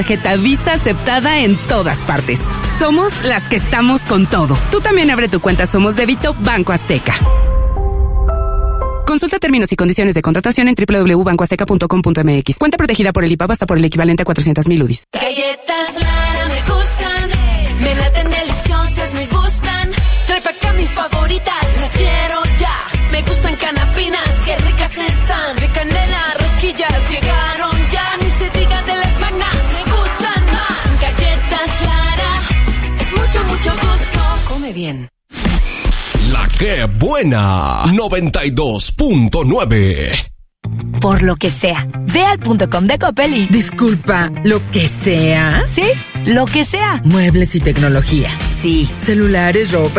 Tarjeta Visa aceptada en todas partes. Somos las que estamos con todo. Tú también abre tu cuenta Somos Débito Banco Azteca. Consulta términos y condiciones de contratación en www.bancoazteca.com.mx. Cuenta protegida por el IPAB hasta por el equivalente a 400,000 UDIs. Galletas Lara me gustan, me laten deliciosas, me gustan. Trae pa' acá mis favoritas, las quiero ya. Me gustan canapinas, qué ricas están. De canela, rosquillas, llegaron ya. Ni se diga de las magnas, me gustan más. Galletas Lara, es mucho, mucho gusto. Come bien. La que buena 92.9. Por lo que sea, ve al .com de Coppel y... Disculpa, ¿lo que sea? Sí, lo que sea. Muebles y tecnología. Sí. Celulares, ropa